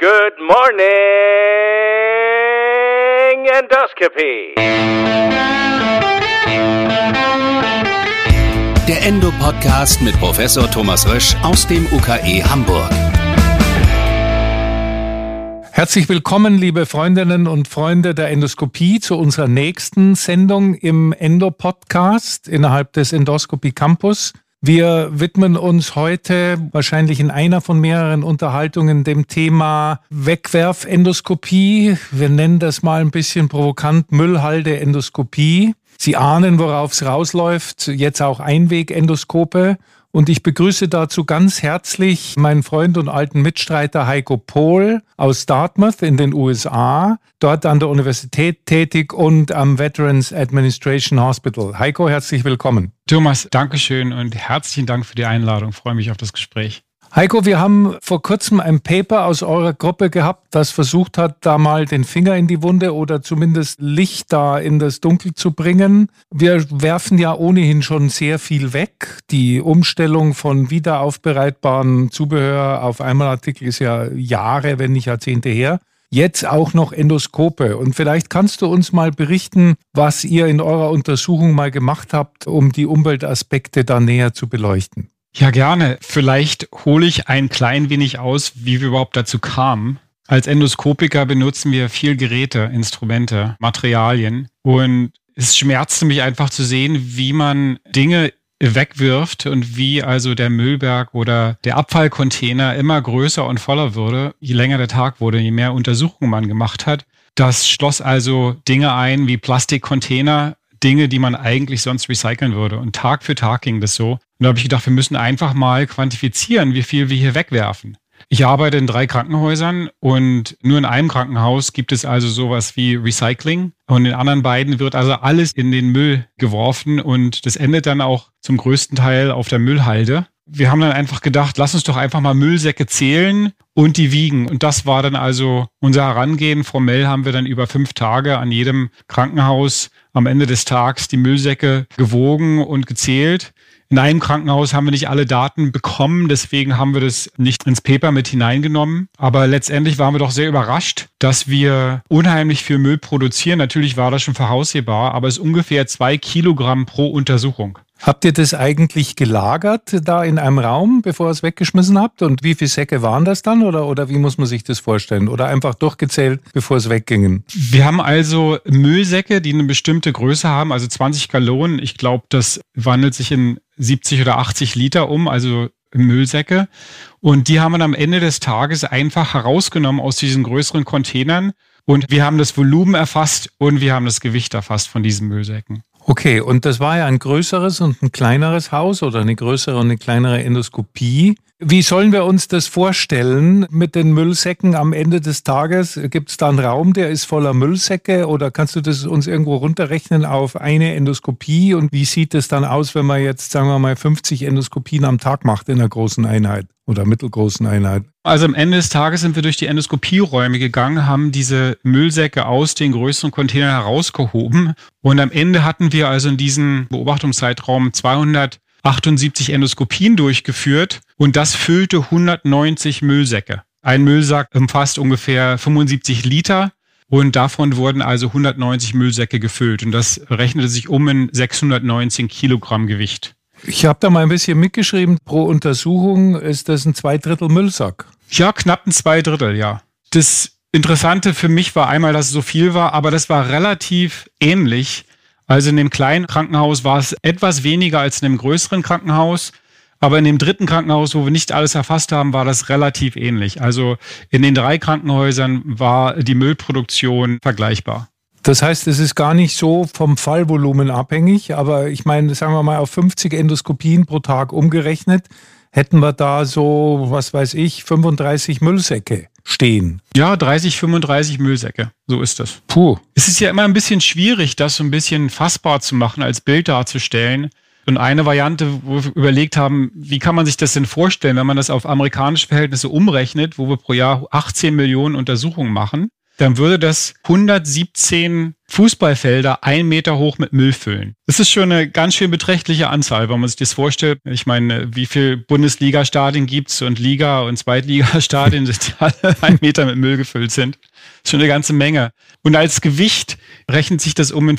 Good morning, Endoscopy. Der Endo-Podcast mit Professor Thomas Rösch aus dem UKE Hamburg. Herzlich willkommen, liebe Freundinnen und Freunde der Endoskopie, zu unserer nächsten Sendung im Endo-Podcast innerhalb des Endoscopy Campus. Wir widmen uns heute wahrscheinlich in einer von mehreren Unterhaltungen dem Thema Wegwerfendoskopie. Wir nennen das mal ein bisschen provokant Müllhalde-Endoskopie. Sie ahnen, worauf es rausläuft, jetzt auch Einwegendoskope. Und ich begrüße dazu ganz herzlich meinen Freund und alten Mitstreiter Heiko Pohl aus Dartmouth in den USA, dort an der Universität tätig und am Veterans Administration Hospital. Heiko, herzlich willkommen. Thomas, Dankeschön und herzlichen Dank für die Einladung. Ich freue mich auf das Gespräch. Heiko, wir haben vor kurzem ein Paper aus eurer Gruppe gehabt, das versucht hat, da mal den Finger in die Wunde oder zumindest Licht da in das Dunkel zu bringen. Wir werfen ja ohnehin schon sehr viel weg. Die Umstellung von wiederaufbereitbaren Zubehör auf Einmalartikel ist ja Jahre, wenn nicht Jahrzehnte her. Jetzt auch noch Endoskope. Und vielleicht kannst du uns mal berichten, was ihr in eurer Untersuchung mal gemacht habt, um die Umweltaspekte da näher zu beleuchten. Ja, gerne. Vielleicht hole ich ein klein wenig aus, wie wir überhaupt dazu kamen. Als Endoskopiker benutzen wir viel Geräte, Instrumente, Materialien. Und es schmerzte mich einfach zu sehen, wie man Dinge wegwirft und wie also der Müllberg oder der Abfallcontainer immer größer und voller wurde, je länger der Tag wurde, je mehr Untersuchungen man gemacht hat. Das schloss also Dinge ein wie Plastikcontainer, Dinge, die man eigentlich sonst recyceln würde. Und Tag für Tag ging das so. Und da habe ich gedacht, wir müssen einfach mal quantifizieren, wie viel wir hier wegwerfen. Ich arbeite in 3 Krankenhäusern und nur in einem Krankenhaus gibt es also sowas wie Recycling. Und in anderen beiden wird also alles in den Müll geworfen und das endet dann auch zum größten Teil auf der Müllhalde. Wir haben dann einfach gedacht, lass uns doch einfach mal Müllsäcke zählen und die wiegen. Und das war dann also unser Herangehen. Formell haben wir dann über 5 Tage an jedem Krankenhaus am Ende des Tages die Müllsäcke gewogen und gezählt. In einem Krankenhaus haben wir nicht alle Daten bekommen, deswegen haben wir das nicht ins Paper mit hineingenommen. Aber letztendlich waren wir doch sehr überrascht, dass wir unheimlich viel Müll produzieren. Natürlich war das schon voraussehbar, aber es ist ungefähr 2 Kilogramm pro Untersuchung. Habt ihr das eigentlich gelagert da in einem Raum, bevor ihr es weggeschmissen habt? Und wie viele Säcke waren das dann? Oder wie muss man sich das vorstellen? Oder einfach durchgezählt, bevor es weggingen? Wir haben also Müllsäcke, die eine bestimmte Größe haben, also 20 Gallonen. Ich glaube, das wandelt sich in 70 oder 80 Liter um, also Müllsäcke. Und die haben wir am Ende des Tages einfach herausgenommen aus diesen größeren Containern. Und wir haben das Volumen erfasst und wir haben das Gewicht erfasst von diesen Müllsäcken. Okay, und das war ja ein größeres und ein kleineres Haus oder eine größere und eine kleinere Endoskopie. Wie sollen wir uns das vorstellen mit den Müllsäcken am Ende des Tages? Gibt es da einen Raum, der ist voller Müllsäcke oder kannst du das uns irgendwo runterrechnen auf eine Endoskopie? Und wie sieht es dann aus, wenn man jetzt, sagen wir mal, 50 Endoskopien am Tag macht in einer großen Einheit oder mittelgroßen Einheit? Also am Ende des Tages sind wir durch die Endoskopieräume gegangen, haben diese Müllsäcke aus den größeren Containern herausgehoben und am Ende hatten wir also in diesem Beobachtungszeitraum 278 Endoskopien durchgeführt und das füllte 190 Müllsäcke. Ein Müllsack umfasst ungefähr 75 Liter und davon wurden also 190 Müllsäcke gefüllt und das rechnete sich um in 619 Kilogramm Gewicht. Ich habe da mal ein bisschen mitgeschrieben, pro Untersuchung ist das ein 2/3 Müllsack. Ja, knapp ein 2/3, ja. Das Interessante für mich war einmal, dass es so viel war, aber das war relativ ähnlich. Also in dem kleinen Krankenhaus war es etwas weniger als in dem größeren Krankenhaus. Aber in dem 3. Krankenhaus, wo wir nicht alles erfasst haben, war das relativ ähnlich. Also in den 3 Krankenhäusern war die Müllproduktion vergleichbar. Das heißt, es ist gar nicht so vom Fallvolumen abhängig, aber ich meine, sagen wir mal, auf 50 Endoskopien pro Tag umgerechnet, hätten wir da so, was weiß ich, 35 Müllsäcke stehen. Ja, 30, 35 Müllsäcke, so ist das. Puh. Es ist ja immer ein bisschen schwierig, das so ein bisschen fassbar zu machen, als Bild darzustellen. Und eine Variante, wo wir überlegt haben, wie kann man sich das denn vorstellen, wenn man das auf amerikanische Verhältnisse umrechnet, wo wir pro Jahr 18 Millionen Untersuchungen machen, dann würde das 117 Fußballfelder 1 Meter hoch mit Müll füllen. Das ist schon eine ganz schön beträchtliche Anzahl, wenn man sich das vorstellt. Ich meine, wie viele Bundesliga-Stadien gibt's und Liga- und Zweitligastadien, die alle 1 Meter mit Müll gefüllt sind. Das ist schon eine ganze Menge. Und als Gewicht rechnet sich das um in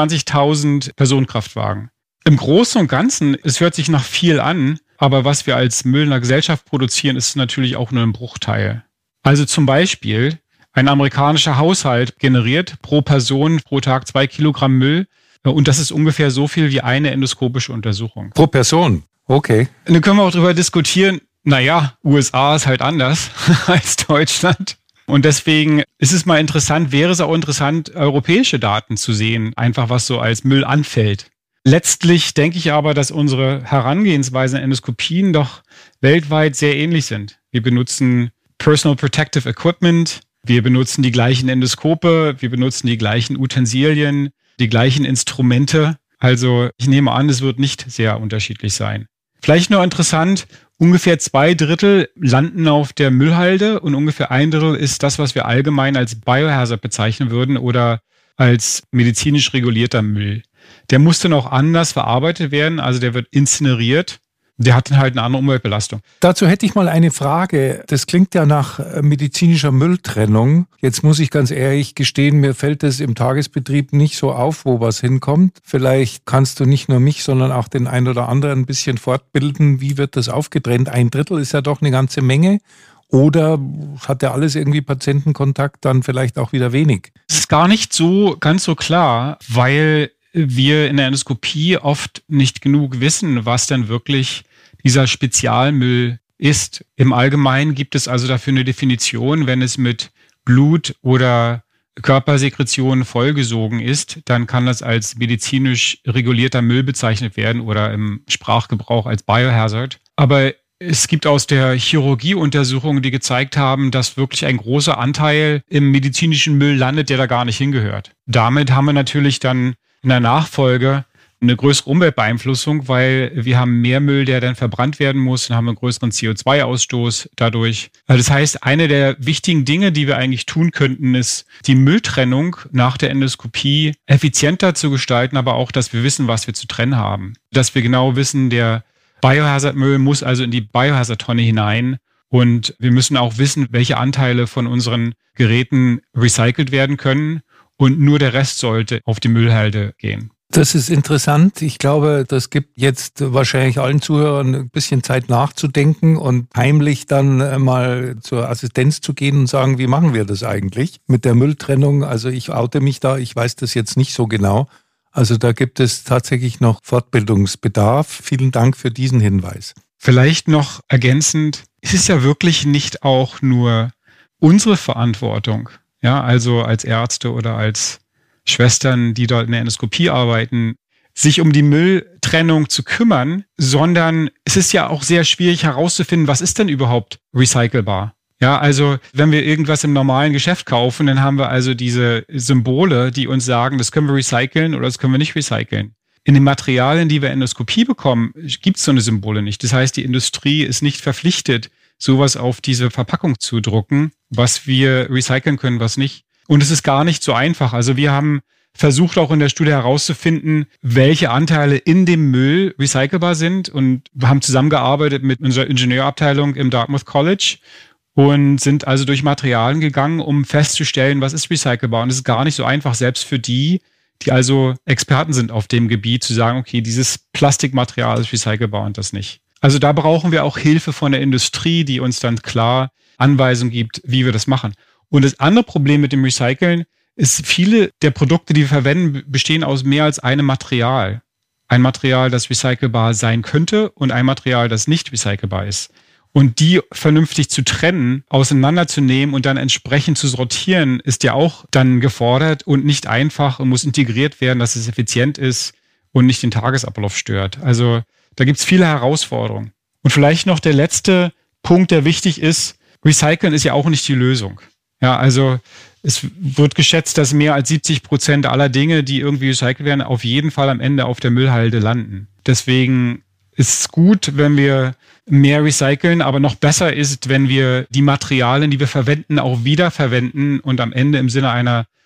25.000 Personenkraftwagen. Im Großen und Ganzen, es hört sich nach viel an, aber was wir als Müll in der Gesellschaft produzieren, ist natürlich auch nur ein Bruchteil. Also zum Beispiel, ein amerikanischer Haushalt generiert pro Person pro Tag 2 Kilogramm Müll und das ist ungefähr so viel wie eine endoskopische Untersuchung. Pro Person? Okay. Dann können wir auch darüber diskutieren, naja, USA ist halt anders als Deutschland. Und deswegen ist es mal interessant, wäre es auch interessant, europäische Daten zu sehen, einfach was so als Müll anfällt. Letztlich denke ich aber, dass unsere Herangehensweisen an Endoskopien doch weltweit sehr ähnlich sind. Wir benutzen Personal Protective Equipment, wir benutzen die gleichen Endoskope, wir benutzen die gleichen Utensilien, die gleichen Instrumente. Also ich nehme an, es wird nicht sehr unterschiedlich sein. Vielleicht noch interessant, ungefähr 2/3 landen auf der Müllhalde und ungefähr 1/3 ist das, was wir allgemein als Biohazard bezeichnen würden oder als medizinisch regulierter Müll. Der muss dann auch anders verarbeitet werden, also der wird incineriert. Der hat dann halt eine andere Umweltbelastung. Dazu hätte ich mal eine Frage. Das klingt ja nach medizinischer Mülltrennung. Jetzt muss ich ganz ehrlich gestehen, mir fällt es im Tagesbetrieb nicht so auf, wo was hinkommt. Vielleicht kannst du nicht nur mich, sondern auch den einen oder anderen ein bisschen fortbilden. Wie wird das aufgetrennt? 1/3 ist ja doch eine ganze Menge. Oder hat ja alles irgendwie Patientenkontakt, dann vielleicht auch wieder wenig? Es ist gar nicht so ganz so klar, weil wir in der Endoskopie oft nicht genug wissen, was denn wirklich dieser Spezialmüll ist. Im Allgemeinen gibt es also dafür eine Definition, wenn es mit Blut oder Körpersekretionen vollgesogen ist, dann kann das als medizinisch regulierter Müll bezeichnet werden oder im Sprachgebrauch als Biohazard. Aber es gibt aus der Chirurgie Untersuchungen, die gezeigt haben, dass wirklich ein großer Anteil im medizinischen Müll landet, der da gar nicht hingehört. Damit haben wir natürlich dann in der Nachfolge eine größere Umweltbeeinflussung, weil wir haben mehr Müll, der dann verbrannt werden muss, und haben einen größeren CO2-Ausstoß dadurch. Das heißt, eine der wichtigen Dinge, die wir eigentlich tun könnten, ist, die Mülltrennung nach der Endoskopie effizienter zu gestalten, aber auch, dass wir wissen, was wir zu trennen haben. Dass wir genau wissen, der Biohazard-Müll muss also in die Biohazard-Tonne hinein und wir müssen auch wissen, welche Anteile von unseren Geräten recycelt werden können. Und nur der Rest sollte auf die Müllhalde gehen. Das ist interessant. Ich glaube, das gibt jetzt wahrscheinlich allen Zuhörern ein bisschen Zeit nachzudenken und heimlich dann mal zur Assistenz zu gehen und sagen, wie machen wir das eigentlich mit der Mülltrennung? Also ich oute mich da, ich weiß das jetzt nicht so genau. Also da gibt es tatsächlich noch Fortbildungsbedarf. Vielen Dank für diesen Hinweis. Vielleicht noch ergänzend, es ist ja wirklich nicht auch nur unsere Verantwortung, ja, also als Ärzte oder als Schwestern, die dort in der Endoskopie arbeiten, sich um die Mülltrennung zu kümmern, sondern es ist ja auch sehr schwierig herauszufinden, was ist denn überhaupt recycelbar. Ja, also wenn wir irgendwas im normalen Geschäft kaufen, dann haben wir also diese Symbole, die uns sagen, das können wir recyceln oder das können wir nicht recyceln. In den Materialien, die wir Endoskopie bekommen, gibt es so eine Symbole nicht. Das heißt, die Industrie ist nicht verpflichtet, sowas auf diese Verpackung zu drucken, was wir recyceln können, was nicht. Und es ist gar nicht so einfach. Also wir haben versucht auch in der Studie herauszufinden, welche Anteile in dem Müll recycelbar sind und wir haben zusammengearbeitet mit unserer Ingenieurabteilung im Dartmouth College und sind also durch Materialien gegangen, um festzustellen, was ist recycelbar. Und es ist gar nicht so einfach, selbst für die also Experten sind auf dem Gebiet, zu sagen, okay, dieses Plastikmaterial ist recycelbar und das nicht. Also da brauchen wir auch Hilfe von der Industrie, die uns dann klar Anweisungen gibt, wie wir das machen. Und das andere Problem mit dem Recyceln ist, viele der Produkte, die wir verwenden, bestehen aus mehr als einem Material. Ein Material, das recycelbar sein könnte und ein Material, das nicht recycelbar ist. Und die vernünftig zu trennen, auseinanderzunehmen und dann entsprechend zu sortieren, ist ja auch dann gefordert und nicht einfach und muss integriert werden, dass es effizient ist und nicht den Tagesablauf stört. Also da gibt es viele Herausforderungen. Und vielleicht noch der letzte Punkt, der wichtig ist, Recyceln ist ja auch nicht die Lösung. Ja, also es wird geschätzt, dass mehr als 70% aller Dinge, die irgendwie recycelt werden, auf jeden Fall am Ende auf der Müllhalde landen. Deswegen ist es gut, wenn wir mehr recyceln, aber noch besser ist, wenn wir die Materialien, die wir verwenden, auch wiederverwenden und am Ende im Sinne einer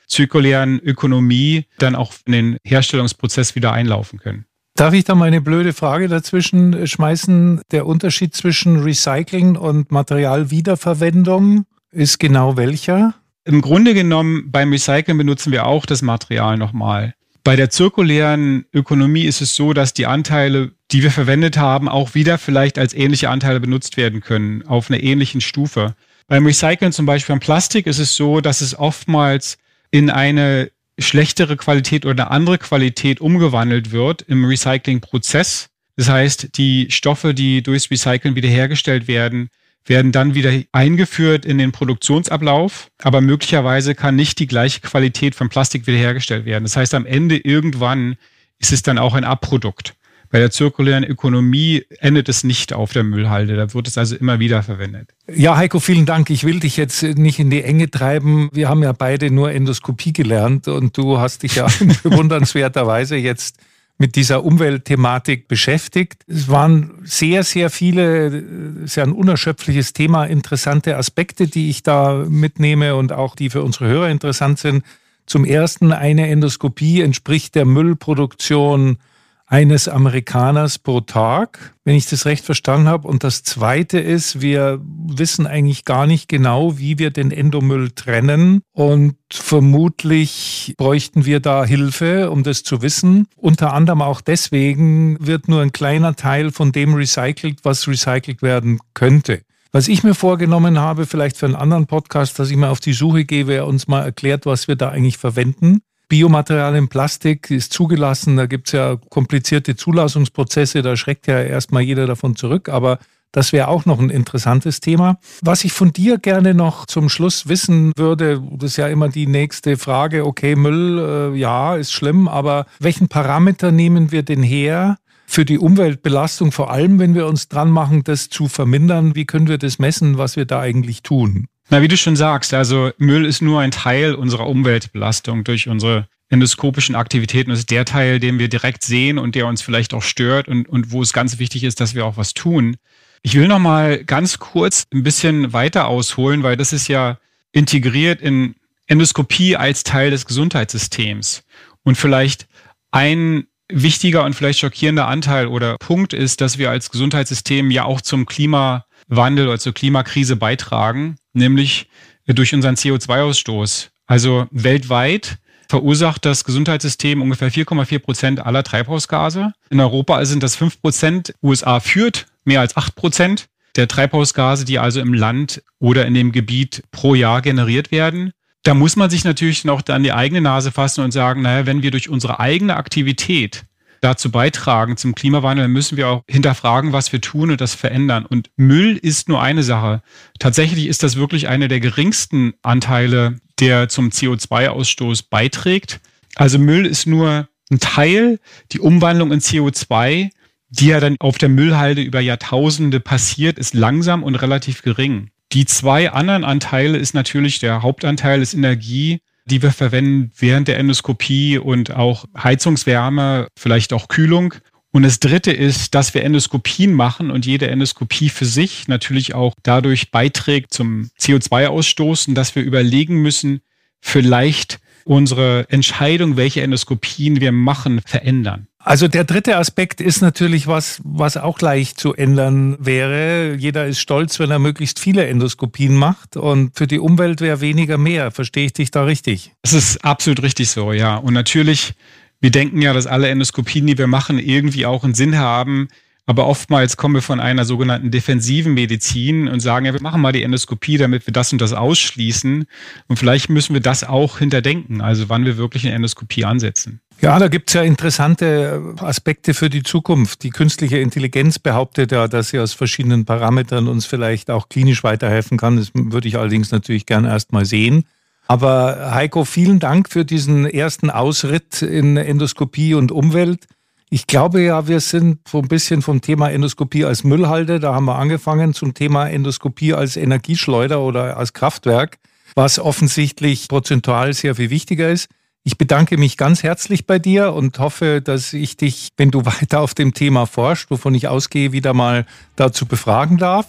zirkulären Ökonomie dann auch in den Herstellungsprozess wieder einlaufen können. Darf ich da mal eine blöde Frage dazwischen schmeißen? Der Unterschied zwischen Recycling und Materialwiederverwendung ist genau welcher? Im Grunde genommen, beim Recyceln benutzen wir auch das Material nochmal. Bei der zirkulären Ökonomie ist es so, dass die Anteile, die wir verwendet haben, auch wieder vielleicht als ähnliche Anteile benutzt werden können, auf einer ähnlichen Stufe. Beim Recyceln zum Beispiel am Plastik ist es so, dass es oftmals in eine schlechtere Qualität oder eine andere Qualität umgewandelt wird im Recyclingprozess. Das heißt, die Stoffe, die durchs Recyceln wiederhergestellt werden, werden dann wieder eingeführt in den Produktionsablauf, aber möglicherweise kann nicht die gleiche Qualität von Plastik wiederhergestellt werden. Das heißt, am Ende irgendwann ist es dann auch ein Abprodukt. Bei der zirkulären Ökonomie endet es nicht auf der Müllhalde, da wird es also immer wieder verwendet. Ja, Heiko, vielen Dank. Ich will dich jetzt nicht in die Enge treiben. Wir haben ja beide nur Endoskopie gelernt und du hast dich ja bewundernswerterweise jetzt mit dieser Umweltthematik beschäftigt. Es waren sehr, sehr viele, es ist ja ein unerschöpfliches Thema, interessante Aspekte, die ich da mitnehme und auch die für unsere Hörer interessant sind. Zum Ersten, eine Endoskopie entspricht der Müllproduktion eines Amerikaners pro Tag, wenn ich das recht verstanden habe. Und das Zweite ist, wir wissen eigentlich gar nicht genau, wie wir den Endomüll trennen. Und vermutlich bräuchten wir da Hilfe, um das zu wissen. Unter anderem auch deswegen wird nur ein kleiner Teil von dem recycelt, was recycelt werden könnte. Was ich mir vorgenommen habe, vielleicht für einen anderen Podcast, dass ich mal auf die Suche gehe, wer uns mal erklärt, was wir da eigentlich verwenden. Biomaterial in Plastik ist zugelassen, da gibt es ja komplizierte Zulassungsprozesse, da schreckt ja erstmal jeder davon zurück, aber das wäre auch noch ein interessantes Thema. Was ich von dir gerne noch zum Schluss wissen würde, das ist ja immer die nächste Frage, okay, Müll, ja, ist schlimm, aber welchen Parameter nehmen wir denn her für die Umweltbelastung, vor allem wenn wir uns dran machen, das zu vermindern? Wie können wir das messen, was wir da eigentlich tun? Na, wie du schon sagst, also Müll ist nur ein Teil unserer Umweltbelastung durch unsere endoskopischen Aktivitäten. Das ist der Teil, den wir direkt sehen und der uns vielleicht auch stört und wo es ganz wichtig ist, dass wir auch was tun. Ich will noch mal ganz kurz ein bisschen weiter ausholen, weil das ist ja integriert in Endoskopie als Teil des Gesundheitssystems. Und vielleicht ein wichtiger und vielleicht schockierender Anteil oder Punkt ist, dass wir als Gesundheitssystem ja auch zum Klimawandel oder zur Klimakrise beitragen, nämlich durch unseren CO2-Ausstoß. Also weltweit verursacht das Gesundheitssystem ungefähr 4,4% aller Treibhausgase. In Europa sind das 5%, USA führt mehr als 8% der Treibhausgase, die also im Land oder in dem Gebiet pro Jahr generiert werden. Da muss man sich natürlich noch an die eigene Nase fassen und sagen, naja, wenn wir durch unsere eigene Aktivität dazu beitragen zum Klimawandel, dann müssen wir auch hinterfragen, was wir tun und das verändern. Und Müll ist nur eine Sache. Tatsächlich ist das wirklich einer der geringsten Anteile, der zum CO2-Ausstoß beiträgt. Also Müll ist nur ein Teil. Die Umwandlung in CO2, die ja dann auf der Müllhalde über Jahrtausende passiert, ist langsam und relativ gering. Die zwei anderen Anteile ist natürlich, der Hauptanteil ist Energie, die wir verwenden während der Endoskopie und auch Heizungswärme, vielleicht auch Kühlung. Und das Dritte ist, dass wir Endoskopien machen und jede Endoskopie für sich natürlich auch dadurch beiträgt zum CO2-Ausstoß und dass wir überlegen müssen, vielleicht unsere Entscheidung, welche Endoskopien wir machen, verändern. Also der dritte Aspekt ist natürlich was auch leicht zu ändern wäre. Jeder ist stolz, wenn er möglichst viele Endoskopien macht. Und für die Umwelt wäre weniger mehr. Verstehe ich dich da richtig? Das ist absolut richtig so, ja. Und natürlich, wir denken ja, dass alle Endoskopien, die wir machen, irgendwie auch einen Sinn haben. Aber oftmals kommen wir von einer sogenannten defensiven Medizin und sagen, ja, wir machen mal die Endoskopie, damit wir das und das ausschließen. Und vielleicht müssen wir das auch hinterdenken, also wann wir wirklich eine Endoskopie ansetzen. Ja, da gibt's ja interessante Aspekte für die Zukunft. Die künstliche Intelligenz behauptet ja, dass sie aus verschiedenen Parametern uns vielleicht auch klinisch weiterhelfen kann. Das würde ich allerdings natürlich gern erst mal sehen. Aber Heiko, vielen Dank für diesen ersten Ausritt in Endoskopie und Umwelt. Ich glaube ja, wir sind so ein bisschen vom Thema Endoskopie als Müllhalde, da haben wir angefangen, zum Thema Endoskopie als Energieschleuder oder als Kraftwerk, was offensichtlich prozentual sehr viel wichtiger ist. Ich bedanke mich ganz herzlich bei dir und hoffe, dass ich dich, wenn du weiter auf dem Thema forschst, wovon ich ausgehe, wieder mal dazu befragen darf.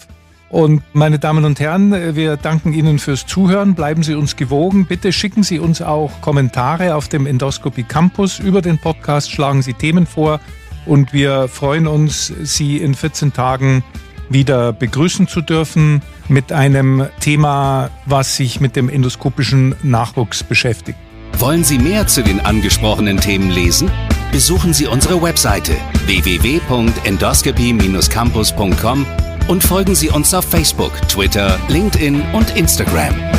Und meine Damen und Herren, wir danken Ihnen fürs Zuhören. Bleiben Sie uns gewogen. Bitte schicken Sie uns auch Kommentare auf dem Endoscopy Campus über den Podcast. Schlagen Sie Themen vor. Und wir freuen uns, Sie in 14 Tagen wieder begrüßen zu dürfen mit einem Thema, was sich mit dem endoskopischen Nachwuchs beschäftigt. Wollen Sie mehr zu den angesprochenen Themen lesen? Besuchen Sie unsere Webseite www.endoscopy-campus.com und folgen Sie uns auf Facebook, Twitter, LinkedIn und Instagram.